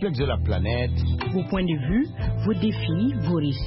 complexe de la planète. Vos points de vue, vos défis, vos récits.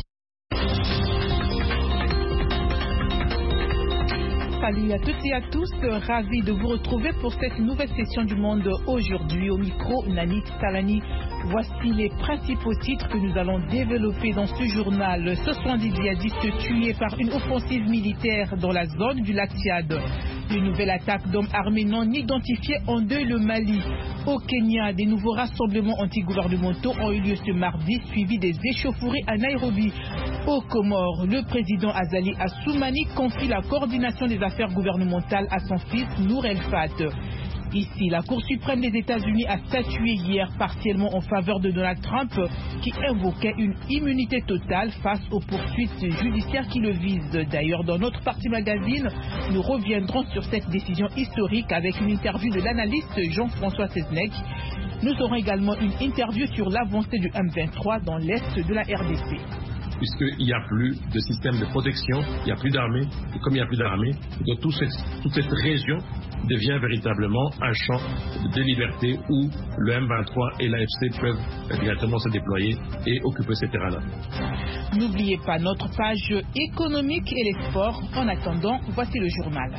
Salut à toutes et à tous, ravi de vous retrouver pour cette nouvelle session du Monde aujourd'hui. Au micro, Nani Salani. Voici les principaux titres que nous allons développer dans ce journal. 70 djihadistes tués par une offensive militaire dans la zone du lac Tchad. Une nouvelle attaque d'hommes armés non identifiés endeuille le Mali. Au Kenya, des nouveaux rassemblements antigouvernementaux ont eu lieu ce mardi, suivis des échauffourées à Nairobi. Aux Comores, le président Azali Assoumani confie la coordination des affaires gouvernementales à son fils Nour El-Fat. Ici, la Cour suprême des États-Unis a statué hier partiellement en faveur de Donald Trump qui invoquait une immunité totale face aux poursuites judiciaires qui le visent. D'ailleurs, dans notre partie magazine, nous reviendrons sur cette décision historique avec une interview de l'analyste Jean-François Seznec. Nous aurons également une interview sur l'avancée du M23 dans l'est de la RDC. Puisqu'il n'y a plus de système de protection, il n'y a plus d'armée, et comme il n'y a plus d'armée, toute cette région devient véritablement un champ de liberté où le M23 et l'AFC peuvent directement se déployer et occuper ces terrains-là. N'oubliez pas notre page économique et les sports. En attendant, voici le journal.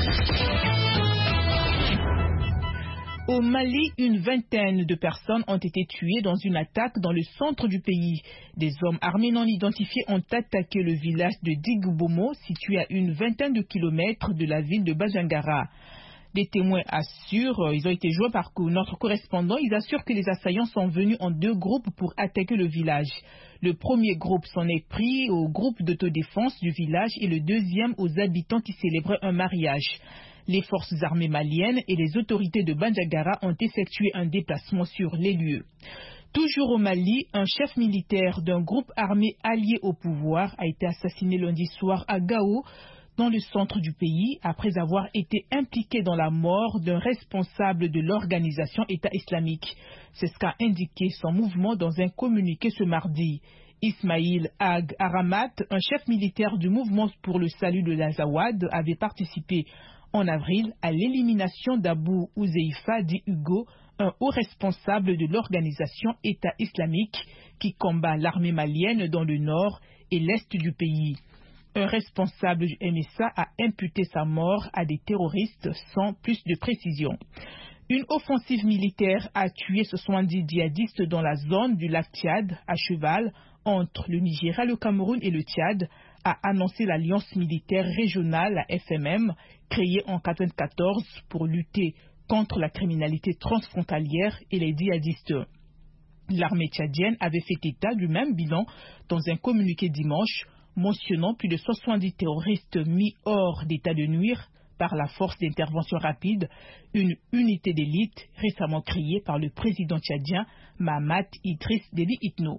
Au Mali, une vingtaine de personnes ont été tuées dans une attaque dans le centre du pays. Des hommes armés non identifiés ont attaqué le village de Digbomo, situé à une vingtaine de kilomètres de la ville de Bajangara. Des témoins assurent, ils ont été joints par notre correspondant, ils assurent que les assaillants sont venus en deux groupes pour attaquer le village. Le premier groupe s'en est pris au groupe d'autodéfense du village et le deuxième aux habitants qui célébraient un mariage. Les forces armées maliennes et les autorités de Bandiagara ont effectué un déplacement sur les lieux. Toujours au Mali, un chef militaire d'un groupe armé allié au pouvoir a été assassiné lundi soir à Gao, dans le centre du pays, après avoir été impliqué dans la mort d'un responsable de l'organisation État islamique. C'est ce qu'a indiqué son mouvement dans un communiqué ce mardi. Ismail Ag Aramat, un chef militaire du mouvement pour le salut de l'Azawad, avait participé en avril à l'élimination d'Abou Ouzeifa dit Hugo, un haut responsable de l'organisation État islamique qui combat l'armée malienne dans le nord et l'est du pays. Un responsable du MSA a imputé sa mort à des terroristes sans plus de précision. Une offensive militaire a tué 70 djihadistes dans la zone du lac Tchad, à cheval, entre le Nigeria, le Cameroun et le Tchad, a annoncé l'Alliance militaire régionale, la FMM, créée en 1994 pour lutter contre la criminalité transfrontalière et les djihadistes. L'armée tchadienne avait fait état du même bilan dans un communiqué dimanche, mentionnant plus de 70 terroristes mis hors d'état de nuire par la force d'intervention rapide, une unité d'élite récemment créée par le président tchadien Mahamat Idriss Déby Itno.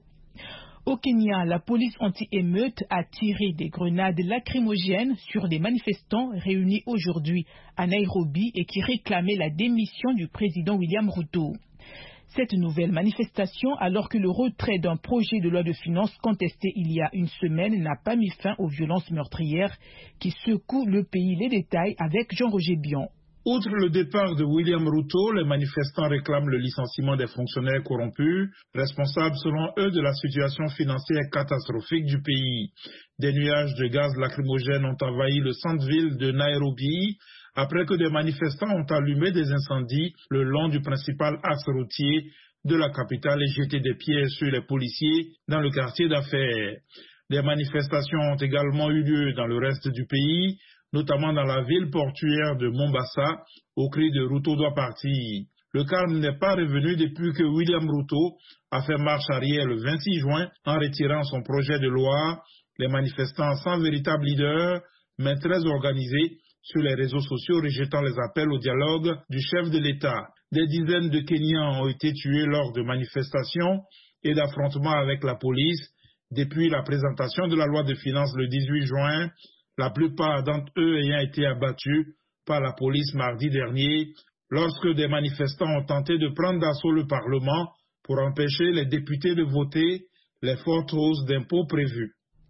Au Kenya, la police anti-émeute a tiré des grenades lacrymogènes sur des manifestants réunis aujourd'hui à Nairobi et qui réclamaient la démission du président William Ruto. Cette nouvelle manifestation, alors que le retrait d'un projet de loi de finances contesté il y a une semaine n'a pas mis fin aux violences meurtrières qui secouent le pays. Les détails avec Jean-Roger Bion. Outre le départ de William Ruto, les manifestants réclament le licenciement des fonctionnaires corrompus, responsables selon eux de la situation financière catastrophique du pays. Des nuages de gaz lacrymogènes ont envahi le centre-ville de Nairobi, après que des manifestants ont allumé des incendies le long du principal axe routier de la capitale et jeté des pierres sur les policiers dans le quartier d'affaires. Des manifestations ont également eu lieu dans le reste du pays, notamment dans la ville portuaire de Mombasa, au cri de Ruto doit partir. Le calme n'est pas revenu depuis que William Ruto a fait marche arrière le 26 juin en retirant son projet de loi. Les manifestants sans véritable leader, mais très organisés, sur les réseaux sociaux rejetant les appels au dialogue du chef de l'État. Des dizaines de Kenyans ont été tués lors de manifestations et d'affrontements avec la police depuis la présentation de la loi de finances le 18 juin, la plupart d'entre eux ayant été abattus par la police mardi dernier lorsque des manifestants ont tenté de prendre d'assaut le Parlement pour empêcher les députés de voter les fortes hausses d'impôts prévues.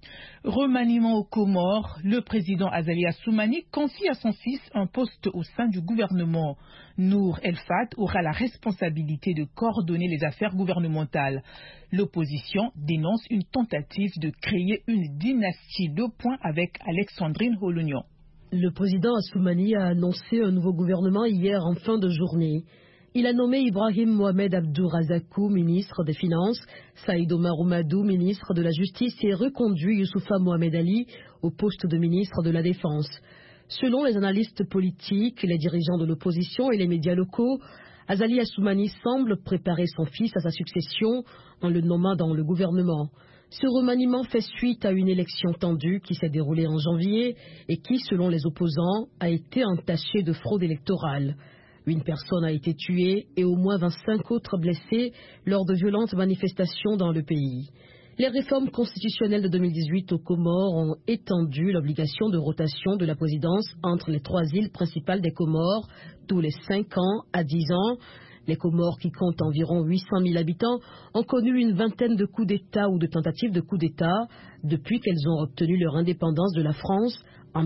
Remaniement aux Comores, le président Azali Assoumani confie à son fils un poste au sein du gouvernement. Nour El Fat aura la responsabilité de coordonner les affaires gouvernementales. L'opposition dénonce une tentative de créer une dynastie de points avec Alexandrine Holognan. Le président Assoumani a annoncé un nouveau gouvernement hier en fin de journée. Il a nommé Ibrahim Mohamed Abdourazakou, ministre des Finances, Saïd Omar Oumadou, ministre de la Justice, et reconduit Youssoufa Mohamed Ali au poste de ministre de la Défense. Selon les analystes politiques, les dirigeants de l'opposition et les médias locaux, Azali Assoumani semble préparer son fils à sa succession en le nommant dans le gouvernement. Ce remaniement fait suite à une élection tendue qui s'est déroulée en janvier et qui, selon les opposants, a été entachée de fraude électorale. Une personne a été tuée et au moins 25 autres blessés lors de violentes manifestations dans le pays. Les réformes constitutionnelles de 2018 aux Comores ont étendu l'obligation de rotation de la présidence entre les 3 îles principales des Comores tous les 5 ans à 10 ans. Les Comores, qui comptent environ 800 000 habitants, ont connu une vingtaine de coups d'État ou de tentatives de coups d'État depuis qu'elles ont obtenu leur indépendance de la France en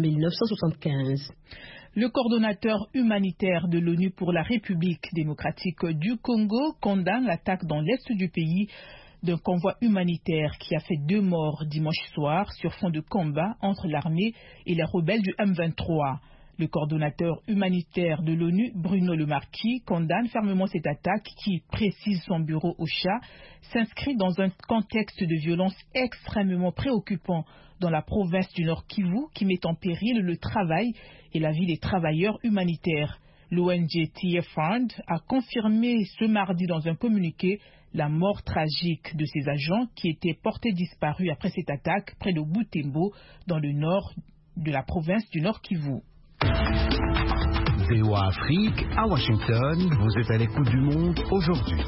1975. Le coordonnateur humanitaire de l'ONU pour la République démocratique du Congo condamne l'attaque dans l'est du pays d'un convoi humanitaire qui a fait 2 morts dimanche soir sur fond de combat entre l'armée et les rebelles du M23. Le coordonnateur humanitaire de l'ONU, Bruno Le Marquis, condamne fermement cette attaque qui, précise son bureau OCHA, s'inscrit dans un contexte de violence extrêmement préoccupant dans la province du Nord Kivu qui met en péril le travail et la vie des travailleurs humanitaires. L'ONG TF Fund a confirmé ce mardi dans un communiqué la mort tragique de ces agents qui étaient portés disparus après cette attaque près de Butembo dans le nord de la province du Nord Kivu. VOA Afrique, à Washington, vous êtes à l'écoute du monde aujourd'hui.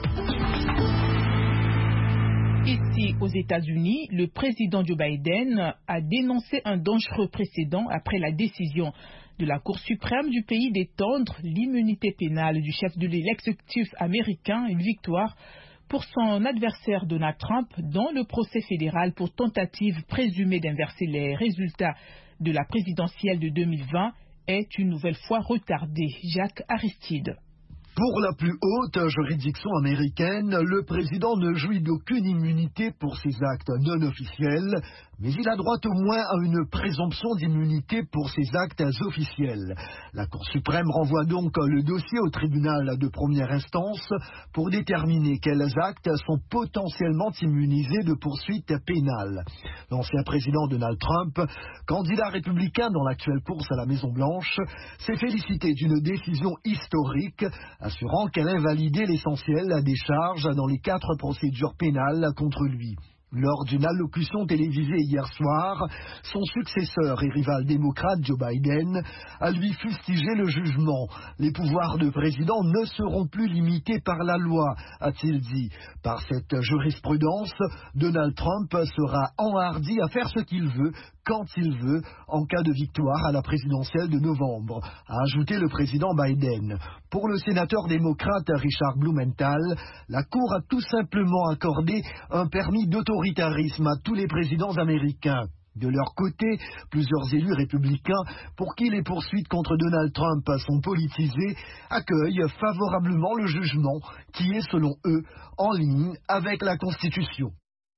Ici, aux États-Unis, le président Joe Biden a dénoncé un dangereux précédent après la décision de la Cour suprême du pays d'étendre l'immunité pénale du chef de l'exécutif américain, une victoire pour son adversaire Donald Trump dans le procès fédéral pour tentative présumée d'inverser les résultats de la présidentielle de 2020 est une nouvelle fois retardée. Jacques Aristide. Pour la plus haute juridiction américaine, le président ne jouit d'aucune immunité pour ses actes non officiels, mais il a droit au moins à une présomption d'immunité pour ses actes officiels. La Cour suprême renvoie donc le dossier au tribunal de première instance pour déterminer quels actes sont potentiellement immunisés de poursuites pénales. L'ancien président Donald Trump, candidat républicain dans l'actuelle course à la Maison-Blanche, s'est félicité d'une décision historique, assurant qu'elle invalidait l'essentiel des charges dans les 4 procédures pénales contre lui. Lors d'une allocution télévisée hier soir, son successeur et rival démocrate Joe Biden a lui fustigé le jugement. Les pouvoirs de président ne seront plus limités par la loi, a-t-il dit. Par cette jurisprudence, Donald Trump sera enhardi à faire ce qu'il veut, quand il veut, en cas de victoire à la présidentielle de novembre, a ajouté le président Biden. Pour le sénateur démocrate Richard Blumenthal, la Cour a tout simplement accordé un permis d'autoritarisme à tous les présidents américains. De leur côté, plusieurs élus républicains, pour qui les poursuites contre Donald Trump sont politisées, accueillent favorablement le jugement, qui est, selon eux, en ligne avec la Constitution.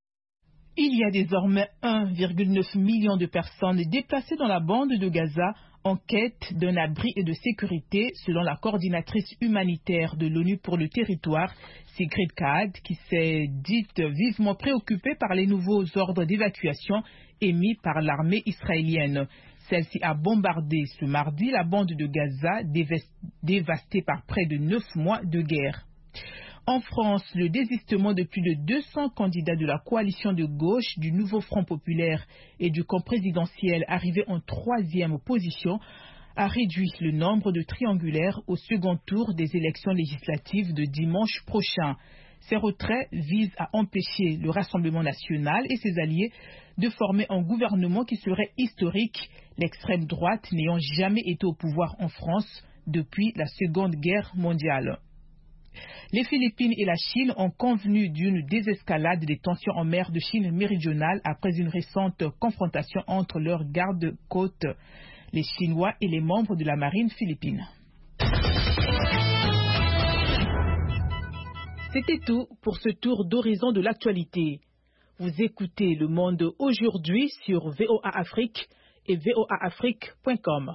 Il y a désormais 1,9 million de personnes déplacées dans la bande de Gaza en quête d'un abri et de sécurité, selon la coordinatrice humanitaire de l'ONU pour le territoire, Sigrid Kaag, qui s'est dite vivement préoccupée par les nouveaux ordres d'évacuation émis par l'armée israélienne. Celle-ci a bombardé ce mardi la bande de Gaza, dévastée par près de 9 mois de guerre. En France, le désistement de plus de 200 candidats de la coalition de gauche, du Nouveau Front Populaire et du camp présidentiel arrivés en 3e position a réduit le nombre de triangulaires au second tour des élections législatives de dimanche prochain. Ces retraits visent à empêcher le Rassemblement national et ses alliés de former un gouvernement qui serait historique, l'extrême droite n'ayant jamais été au pouvoir en France depuis la Seconde Guerre mondiale. Les Philippines et la Chine ont convenu d'une désescalade des tensions en mer de Chine méridionale après une récente confrontation entre leurs gardes-côtes, les Chinois et les membres de la marine philippine. C'était tout pour ce tour d'horizon de l'actualité. Vous écoutez Le Monde aujourd'hui sur VOA Afrique et voaafrique.com.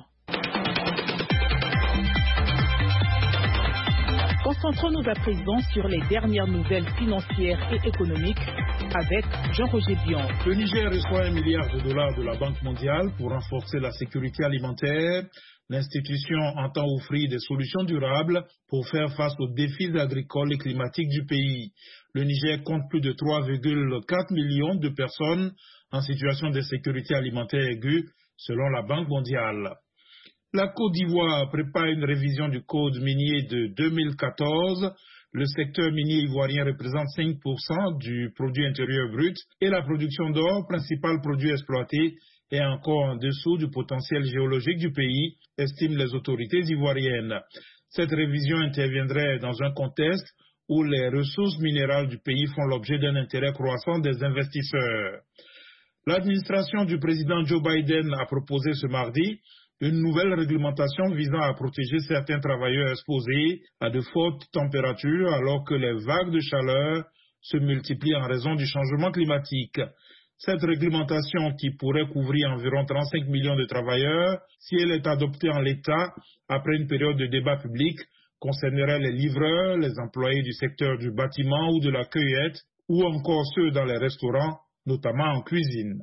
Concentrons-nous à présent sur les dernières nouvelles financières et économiques avec Jean-Roger Dion. Le Niger reçoit $1 milliard de la Banque mondiale pour renforcer la sécurité alimentaire. L'institution entend offrir des solutions durables pour faire face aux défis agricoles et climatiques du pays. Le Niger compte plus de 3,4 millions de personnes en situation d'insécurité alimentaire aiguë, selon la Banque mondiale. La Côte d'Ivoire prépare une révision du code minier de 2014. Le secteur minier ivoirien représente 5% du produit intérieur brut et la production d'or, principal produit exploité, est encore en dessous du potentiel géologique du pays, estiment les autorités ivoiriennes. Cette révision interviendrait dans un contexte où les ressources minérales du pays font l'objet d'un intérêt croissant des investisseurs. L'administration du président Joe Biden a proposé ce mardi une nouvelle réglementation visant à protéger certains travailleurs exposés à de fortes températures alors que les vagues de chaleur se multiplient en raison du changement climatique. Cette réglementation, qui pourrait couvrir environ 35 millions de travailleurs, si elle est adoptée en l'état après une période de débat public, concernerait les livreurs, les employés du secteur du bâtiment ou de la cueillette, ou encore ceux dans les restaurants, notamment en cuisine.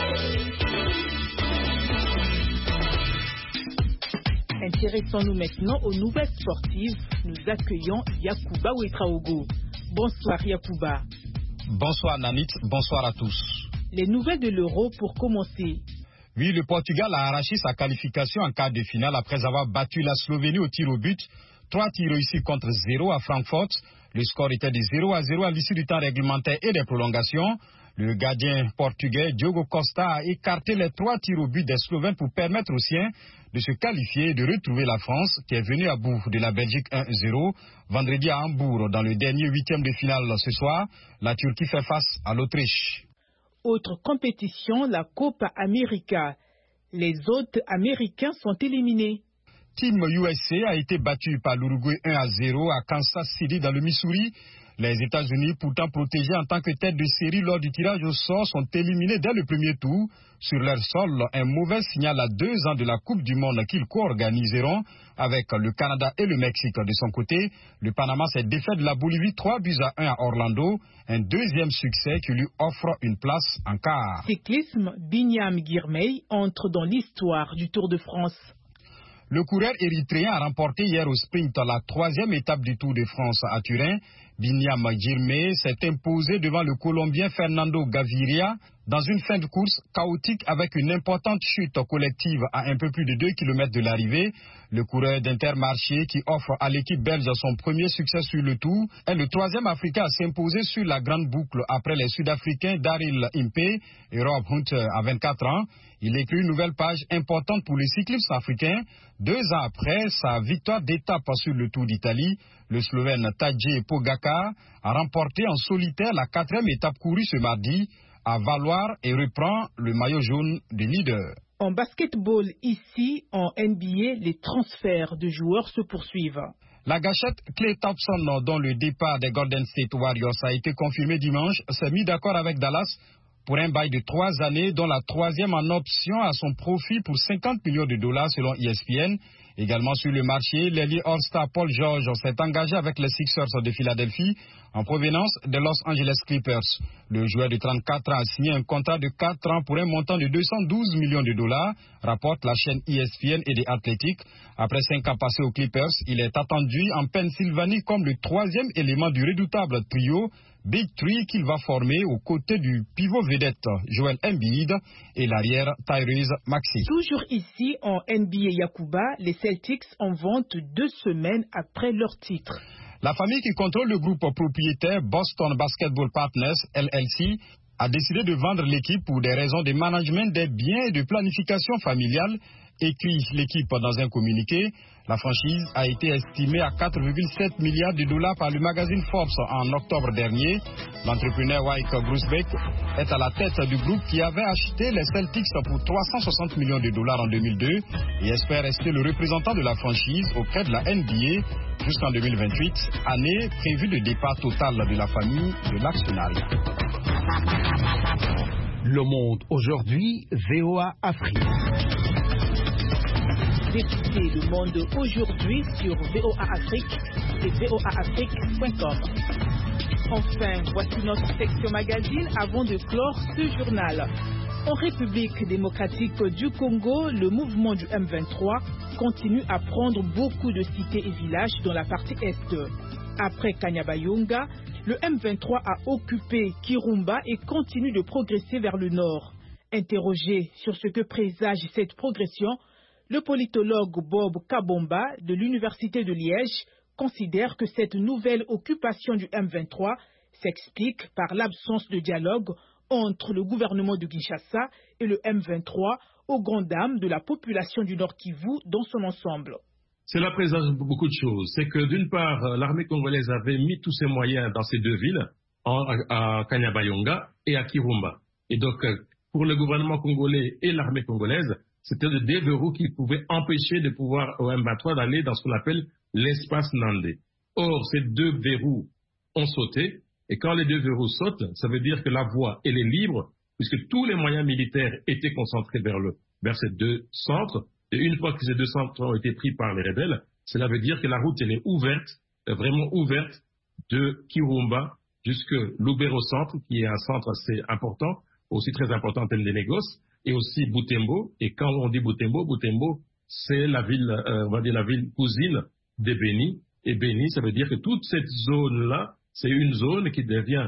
Intéressons-nous maintenant aux nouvelles sportives. Nous accueillons Yacouba Ouetraogo. Bonsoir Yacouba. Bonsoir Nanit, bonsoir à tous. Les nouvelles de l'Euro pour commencer. Oui, le Portugal a arraché sa qualification en quart de finale après avoir battu la Slovénie au tir au but. 3 tirs réussis contre 0 à Francfort. Le score était de 0-0 à l'issue du temps réglementaire et des prolongations. Le gardien portugais Diogo Costa a écarté les 3 tirs au but des Slovènes pour permettre aux siens de se qualifier et de retrouver la France qui est venue à bout de la Belgique 1-0. Vendredi à Hambourg, dans le dernier 8e de finale ce soir, la Turquie fait face à l'Autriche. Autre compétition, la Copa América. Les hôtes américains sont éliminés. Team USA a été battu par l'Uruguay 1-0 à Kansas City dans le Missouri. Les États-Unis, pourtant protégés en tant que tête de série lors du tirage au sort, sont éliminés dès le premier tour. Sur leur sol, un mauvais signal à 2 ans de la Coupe du Monde qu'ils co-organiseront avec le Canada et le Mexique. De son côté, le Panama s'est défait de la Bolivie 3-1 à Orlando. Un deuxième succès qui lui offre une place en quart. Cyclisme, Binyam Girmay entre dans l'histoire du Tour de France. Le coureur érythréen a remporté hier au sprint la 3e étape du Tour de France à Turin. Binyam Girmay s'est imposé devant le Colombien Fernando Gaviria dans une fin de course chaotique avec une importante chute collective à un peu plus de 2 km de l'arrivée. Le coureur d'Intermarché, qui offre à l'équipe belge son premier succès sur le Tour, est le 3e Africain à s'imposer sur la grande boucle après les Sud-Africains Daryl Impey et Rob Hunter à 24 ans. Il écrit une nouvelle page importante pour les cyclistes africains. 2 ans après sa victoire d'étape sur le Tour d'Italie, le Slovène Tadej Pogačar a remporté en solitaire la 4e étape courue ce mardi à Valoir et reprend le maillot jaune de leader. En basketball ici, en NBA, les transferts de joueurs se poursuivent. La gâchette Klay Thompson, dont le départ des Golden State Warriors a été confirmé dimanche, s'est mis d'accord avec Dallas pour un bail de 3 années, dont la 3e en option à son profit pour $50 millions selon ESPN. Également sur le marché, l'ailier All-Star Paul George s'est engagé avec les Sixers de Philadelphie en provenance des Los Angeles Clippers. Le joueur de 34 ans a signé un contrat de 4 ans pour un montant de $212 millions, rapporte la chaîne ESPN et The Athletic. Après 5 ans passés aux Clippers, il est attendu en Pennsylvanie comme le 3e élément du redoutable trio Big Three qu'il va former aux côtés du pivot vedette Joel Embiid et l'arrière Tyrese Maxey. Toujours ici en NBA Yacouba, les Celtics en vente 2 semaines après leur titre. La famille qui contrôle le groupe propriétaire Boston Basketball Partners, LLC, a décidé de vendre l'équipe pour des raisons de management des biens et de planification familiale. Écrit l'équipe dans un communiqué, la franchise a été estimée à 4,7 milliards de dollars par le magazine Forbes en octobre dernier. L'entrepreneur Wyke Grousbeck est à la tête du groupe qui avait acheté les Celtics pour 360 millions de dollars en 2002 et espère rester le représentant de la franchise auprès de la NBA jusqu'en 2028, année prévue de départ total de la famille de l'actionnariat. Le Monde aujourd'hui, VOA Afrique. Écoutez Le Monde aujourd'hui sur VOA Afrique et voaafrique.com. Enfin, voici notre section magazine avant de clore ce journal. En République démocratique du Congo, le mouvement du M23 continue à prendre beaucoup de cités et villages dans la partie est. Après Kanyabayonga, le M23 a occupé Kirumba et continue de progresser vers le nord. Interrogé sur ce que présage cette progression, le politologue Bob Kabomba de l'Université de Liège considère que cette nouvelle occupation du M23 s'explique par l'absence de dialogue entre le gouvernement de Kinshasa et le M23 aux grandes dames de la population du Nord Kivu dans son ensemble. Cela présage beaucoup de choses. C'est que d'une part, l'armée congolaise avait mis tous ses moyens dans ces deux villes, à Kanyabayonga et à Kirumba. Et donc, pour le gouvernement congolais et l'armée congolaise, c'était des verrous qui pouvaient empêcher de pouvoir au M23 d'aller dans ce qu'on appelle l'espace Nandé. Or, ces deux verrous ont sauté. Et quand les deux verrous sautent, ça veut dire que la voie, elle est libre, puisque tous les moyens militaires étaient concentrés vers ces deux centres. Et une fois que ces deux centres ont été pris par les rebelles, cela veut dire que la route, elle est ouverte, vraiment ouverte, de Kirumba jusque Lubero Centre, qui est un centre assez important, aussi très important en termes de négoces, et aussi Butembo. Et quand on dit Butembo, Butembo, c'est la ville, on va dire la ville cousine de Beni. Et Beni, ça veut dire que toute cette zone-là, c'est une zone qui devient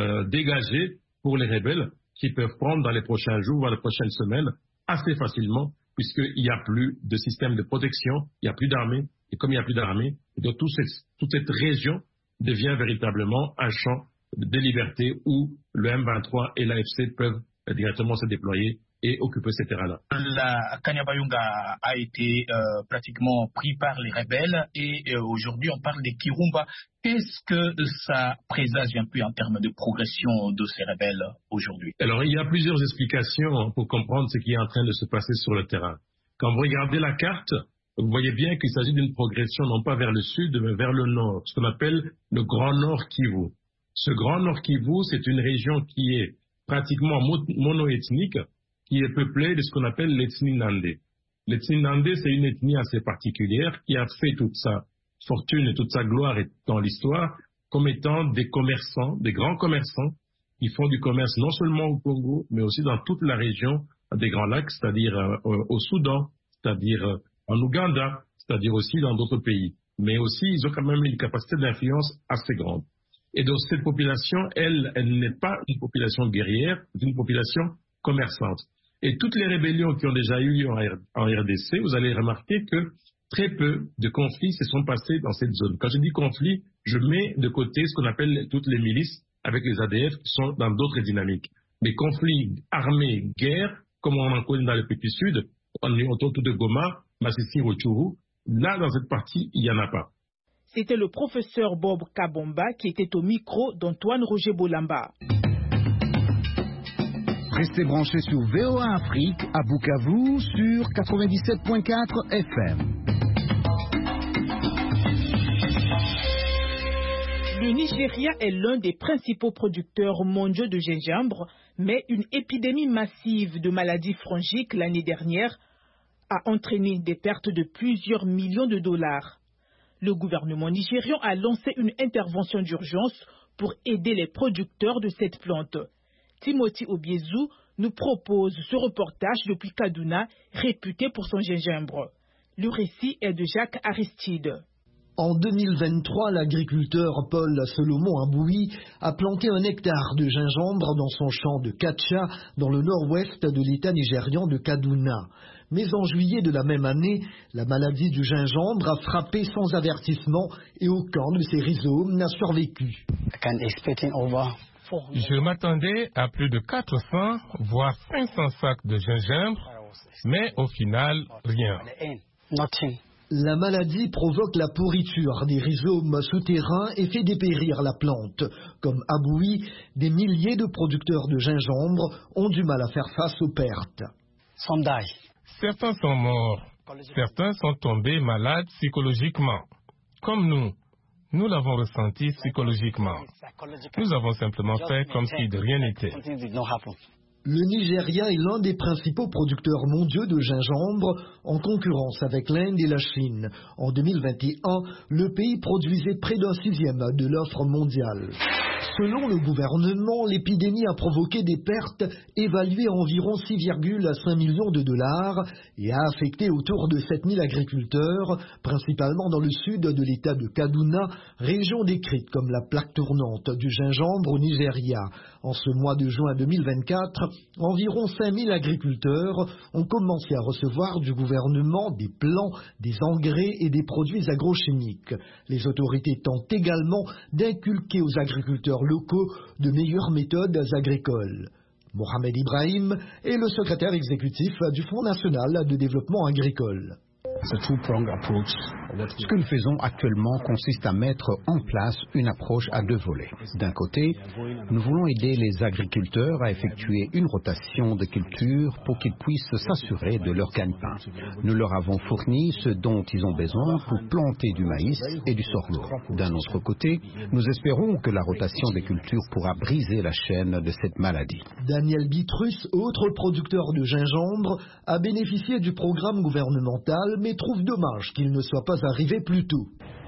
dégagée pour les rebelles qui peuvent prendre dans les prochains jours, dans les prochaines semaines, assez facilement, puisqu'il n'y a plus de système de protection, il n'y a plus d'armée. Et comme il n'y a plus d'armée, toute cette région devient véritablement un champ de liberté où le M23 et l'AFC peuvent directement se déployer et occuper ces terrains-là. La Kanyabayonga a été pratiquement pris par les rebelles et aujourd'hui on parle des Kirumba. Qu'est-ce que ça présage un peu en termes de progression de ces rebelles aujourd'hui? Alors il y a plusieurs explications pour comprendre ce qui est en train de se passer sur le terrain. Quand vous regardez la carte, vous voyez bien qu'il s'agit d'une progression non pas vers le sud mais vers le nord, ce qu'on appelle le Grand Nord Kivu. Ce Grand Nord Kivu, c'est une région qui est pratiquement monoethnique, qui est peuplée de ce qu'on appelle l'ethnie Nandé. L'ethnie Nandé, c'est une ethnie assez particulière qui a fait toute sa fortune et toute sa gloire dans l'histoire comme étant des commerçants, des grands commerçants qui font du commerce non seulement au Congo, mais aussi dans toute la région des Grands Lacs, c'est-à-dire au Soudan, c'est-à-dire en Ouganda, c'est-à-dire aussi dans d'autres pays. Mais aussi, ils ont quand même une capacité d'influence assez grande. Et donc, cette population, elle n'est pas une population guerrière, c'est une population commerçante. Et toutes les rébellions qui ont déjà eu lieu en RDC, vous allez remarquer que très peu de conflits se sont passés dans cette zone. Quand je dis conflit, je mets de côté ce qu'on appelle toutes les milices avec les ADF qui sont dans d'autres dynamiques. Les conflits armés, guerre, comme on en connaît dans le petit sud, autour de Goma, Massissi, Rutshuru, là, dans cette partie, il n'y en a pas. C'était le professeur Bob Kabomba qui était au micro d'Antoine Roger Bolamba. Restez branchés sur VOA Afrique à Bukavu sur 97.4 FM. Le Nigeria est l'un des principaux producteurs mondiaux de gingembre, mais une épidémie massive de maladies fongiques l'année dernière a entraîné des pertes de plusieurs millions de dollars. Le gouvernement nigérian a lancé une intervention d'urgence pour aider les producteurs de cette plante. Timothy Obiezu nous propose ce reportage depuis Kaduna, réputé pour son gingembre. Le récit est de Jacques Aristide. En 2023, l'agriculteur Paul Solomon Abouhi a planté 1 hectare de gingembre dans son champ de Kacha, dans le nord-ouest de l'état nigérian de Kaduna. Mais en juillet de la même année, la maladie du gingembre a frappé sans avertissement et aucun de ses rhizomes n'a survécu. Je m'attendais à plus de 400, voire 500 sacs de gingembre Mais au final, rien. La maladie provoque la pourriture des rhizomes souterrains et fait dépérir la plante. Comme à Bouy, des milliers de producteurs de gingembre ont du mal à faire face aux pertes. Certains sont morts. Certains sont tombés malades psychologiquement. Comme nous l'avons ressenti psychologiquement. Nous avons simplement fait comme si de rien n'était. Le Nigeria est l'un des principaux producteurs mondiaux de gingembre, en concurrence avec l'Inde et la Chine. En 2021, le pays produisait près d'un 1/6 de l'offre mondiale. Selon le gouvernement, l'épidémie a provoqué des pertes évaluées à environ 6,5 millions de dollars et a affecté autour de 7000 agriculteurs, principalement dans le sud de l'état de Kaduna, région décrite comme la plaque tournante du gingembre au Nigeria. En ce mois de juin 2024, environ 5000 agriculteurs ont commencé à recevoir du gouvernement des plants, des engrais et des produits agrochimiques. Les autorités tentent également d'inculquer aux agriculteurs locaux de meilleures méthodes agricoles. Mohamed Ibrahim est le secrétaire exécutif du Fonds national de développement agricole. Ce que nous faisons actuellement consiste à mettre en place une approche à 2 volets. D'un côté, nous voulons aider les agriculteurs à effectuer une rotation de cultures pour qu'ils puissent s'assurer de leur gagne-pain. Nous leur avons fourni ce dont ils ont besoin pour planter du maïs et du sorgho. D'un autre côté, nous espérons que la rotation des cultures pourra briser la chaîne de cette maladie. Daniel Bitrus, autre producteur de gingembre, a bénéficié du programme gouvernemental, mais trouve dommage qu'il ne soit pas arrivé plus tôt.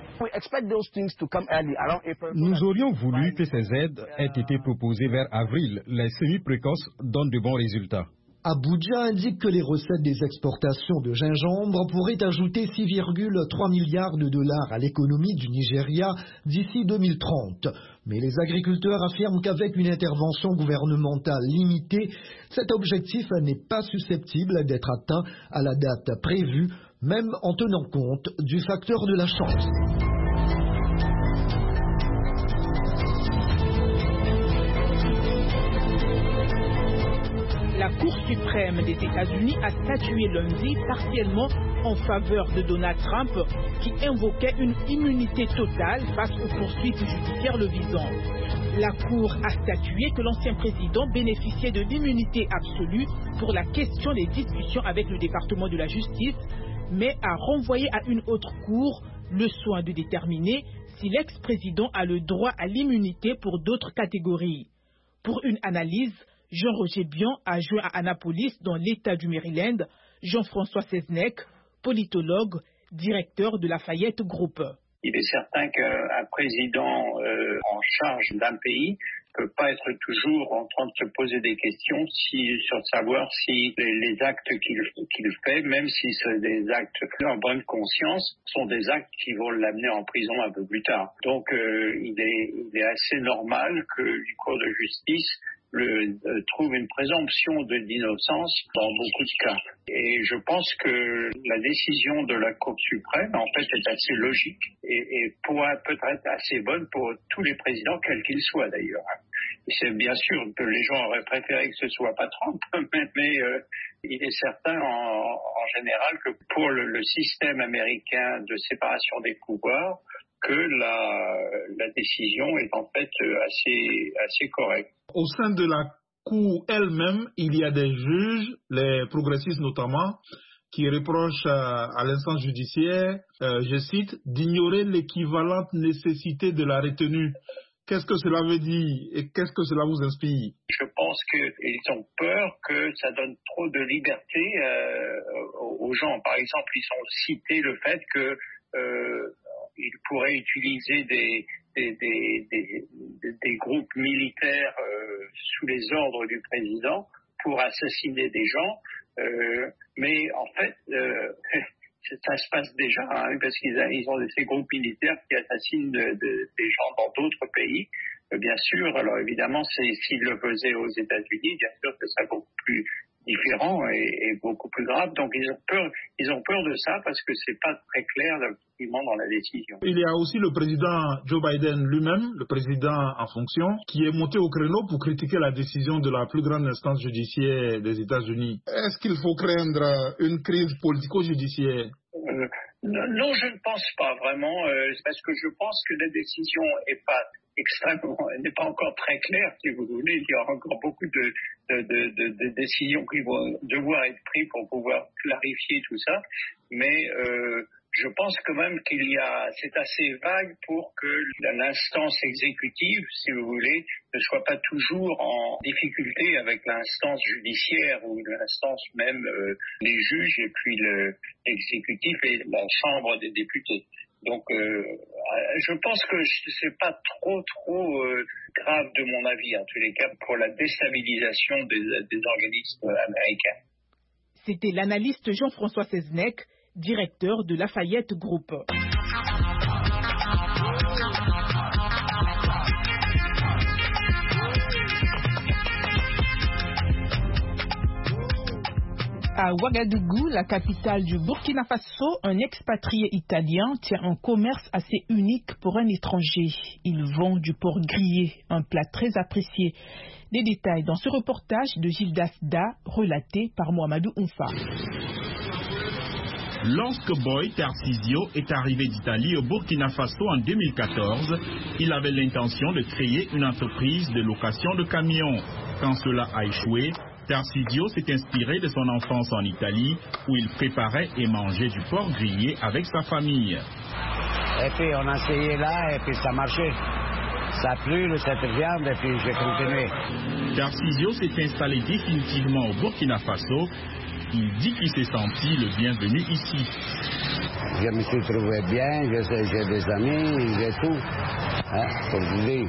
Nous aurions voulu que ces aides aient été proposées vers avril. Les semis précoces donnent de bons résultats. Abuja indique que les recettes des exportations de gingembre pourraient ajouter 6,3 milliards de dollars à l'économie du Nigeria d'ici 2030. Mais les agriculteurs affirment qu'avec une intervention gouvernementale limitée, cet objectif n'est pas susceptible d'être atteint à la date prévue, même en tenant compte du facteur de la chance. La Cour suprême des États-Unis a statué lundi partiellement en faveur de Donald Trump, qui invoquait une immunité totale face aux poursuites judiciaires le visant. La Cour a statué que l'ancien président bénéficiait de l'immunité absolue pour la question des discussions avec le département de la justice, mais a renvoyé à une autre cour le soin de déterminer si l'ex-président a le droit à l'immunité pour d'autres catégories. Pour une analyse, Jean-Roger Bion a joint à Annapolis, dans l'État du Maryland, Jean-François Seznec, politologue, directeur de Lafayette Group. Il est certain qu'un président en charge d'un pays ne peut pas être toujours en train de se poser des questions sur savoir si les actes qu'il fait, même si c'est des actes en bonne conscience, sont des actes qui vont l'amener en prison un peu plus tard. Donc il est assez normal que une cour de justice trouve une présomption d'innocence dans beaucoup de cas. Et je pense que la décision de la Cour suprême, en fait, est assez logique et peut-être assez bonne pour tous les présidents, quels qu'ils soient d'ailleurs. C'est bien sûr que les gens auraient préféré que ce soit pas Trump, mais il est certain en général que pour le système américain de séparation des pouvoirs, que la décision est en fait assez correcte. Au sein de la Cour elle-même, il y a des juges, les progressistes notamment, qui reprochent à l'instance judiciaire, je cite, d'ignorer l'équivalente nécessité de la retenue. Qu'est-ce que cela veut dire et qu'est-ce que cela vous inspire? Je pense qu'ils ont peur que ça donne trop de liberté aux gens. Par exemple, ils ont cité le fait que ils pourraient utiliser des groupes militaires sous les ordres du président pour assassiner des gens. Mais en fait, ça se passe déjà, hein, parce qu'ils ont ces groupes militaires qui assassinent des gens dans d'autres pays. Bien sûr, alors évidemment, s'ils le faisaient aux États-Unis, bien sûr que ça serait beaucoup plus différent et beaucoup plus grave. Donc ils ont peur de ça parce que c'est pas très clair effectivement dans la décision. Il y a aussi le président Joe Biden lui-même, le président en fonction, qui est monté au créneau pour critiquer la décision de la plus grande instance judiciaire des États-Unis. Est-ce qu'il faut craindre une crise politico-judiciaire? Non, je ne pense pas vraiment, parce que je pense que la décision n'est pas encore très claire, si vous voulez. Il y aura encore beaucoup de décisions qui vont devoir être prises pour pouvoir clarifier tout ça. Mais je pense quand même c'est assez vague pour que l'instance exécutive, si vous voulez, ne soit pas toujours en difficulté avec l'instance judiciaire ou l'instance même les juges et puis l'exécutif et la Chambre des députés. Donc, je pense que c'est pas trop grave de mon avis, en tous les cas, pour la déstabilisation des organismes américains. C'était l'analyste Jean-François Seznec, directeur de Lafayette Group. À Ouagadougou, la capitale du Burkina Faso, un expatrié italien tient un commerce assez unique pour un étranger. Il vend du porc grillé, un plat très apprécié. Des détails dans ce reportage de Gildas Da, relaté par Mohamedou Oumfa. Lorsque Boy Tarcisio est arrivé d'Italie au Burkina Faso en 2014, il avait l'intention de créer une entreprise de location de camions. Quand cela a échoué, Tarcisio s'est inspiré de son enfance en Italie, où il préparait et mangeait du porc grillé avec sa famille. Et puis on a essayé là, et puis ça marchait. Ça a plu, cette viande, et puis j'ai continué. Tarcisio s'est installé définitivement au Burkina Faso. Il dit qu'il s'est senti le bienvenu ici. Je me suis trouvé bien, j'ai des amis, j'ai tout. Pour vous dire.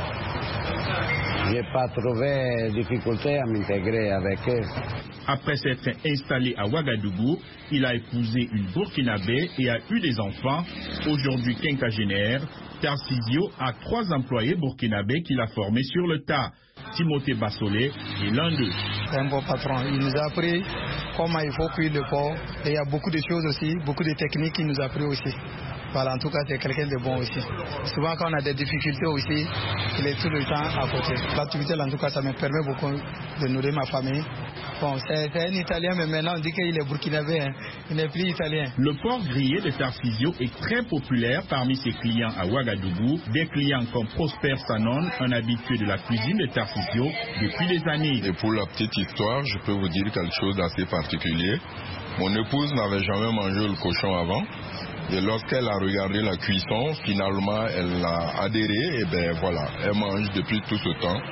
Je n'ai pas trouvé de difficulté à m'intégrer avec eux. Après s'être installé à Ouagadougou, il a épousé une Burkinabé et a eu des enfants. Aujourd'hui quinquagénaire, Tarcisio a 3 employés burkinabés qu'il a formés sur le tas. Timothée Bassolé est l'un d'eux. C'est un bon patron. Il nous a appris comment il faut cuire le porc. Et il y a beaucoup de choses aussi, beaucoup de techniques qu'il nous a appris aussi. Voilà, en tout cas, c'est quelqu'un de bon aussi. Souvent, quand on a des difficultés aussi, il est tout le temps à côté. L'activité, en tout cas, ça me permet beaucoup de nourrir ma famille. Bon, c'est un Italien, mais maintenant, on dit qu'il est burkinabé. Il n'est plus italien. Le porc grillé de Tarcisio est très populaire parmi ses clients à Ouagadougou. Des clients comme Prosper Sanon, un habitué de la cuisine de Tarcisio depuis des années. Et pour la petite histoire, je peux vous dire quelque chose d'assez particulier. Mon épouse n'avait jamais mangé le cochon avant. Et lorsqu'elle a regardé la cuisson, finalement, elle a adhéré. Et bien voilà, elle mange depuis tout ce temps.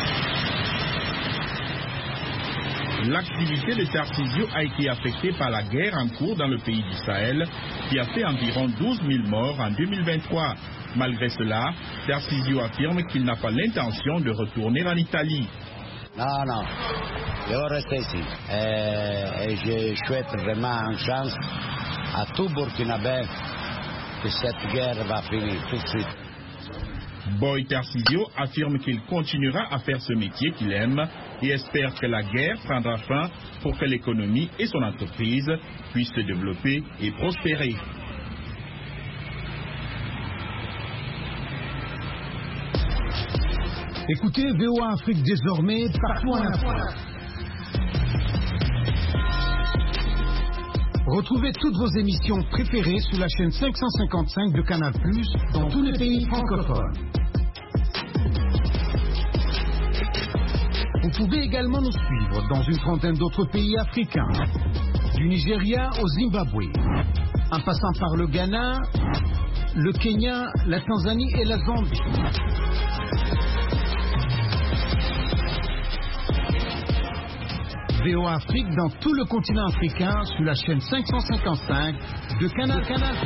L'activité de Tarcisio a été affectée par la guerre en cours dans le pays du Sahel, qui a fait environ 12 000 morts en 2023. Malgré cela, Tarcisio affirme qu'il n'a pas l'intention de retourner en Italie. Non, je vais rester ici. Et je souhaite vraiment une chance à tout Burkinabé que cette guerre va finir tout de suite. Boy Tarcisio affirme qu'il continuera à faire ce métier qu'il aime et espère que la guerre prendra fin pour que l'économie et son entreprise puissent se développer et prospérer. Écoutez VOA Afrique désormais partout en Afrique. Retrouvez toutes vos émissions préférées sur la chaîne 555 de Canal+, dans tous les pays francophones. Vous pouvez également nous suivre dans une trentaine d'autres pays africains, du Nigeria au Zimbabwe, en passant par le Ghana, le Kenya, la Tanzanie et la Zambie. VOA Afrique dans tout le continent africain sur la chaîne 555 de Canal+.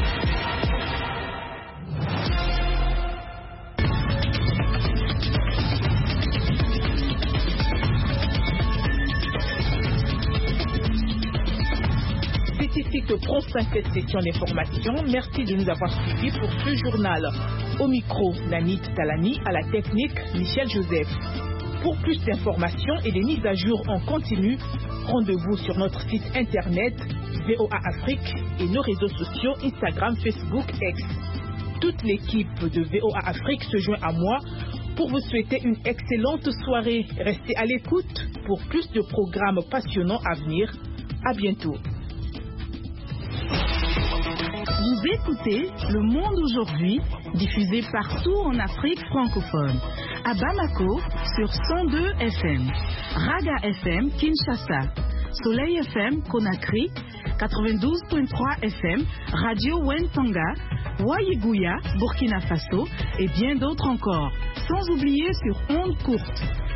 Spécifique prend cette session d'information. Merci de nous avoir suivis pour ce journal. Au micro, Nanit Talani, à la technique, Michel Joseph. Pour plus d'informations et des mises à jour en continu, Rendez-vous sur notre site internet VOA Afrique et nos réseaux sociaux Instagram, Facebook, X. Toute l'équipe de VOA Afrique se joint à moi pour vous souhaiter une excellente soirée. Restez à l'écoute pour plus de programmes passionnants à venir. À bientôt. Vous écoutez Le Monde aujourd'hui, diffusé partout en Afrique francophone. À Bamako, sur 102 FM. Raga FM, Kinshasa. Soleil FM, Conakry. 92.3 FM. Radio Wentanga. Waïgouya, Burkina Faso. Et bien d'autres encore. Sans oublier sur ondes courtes.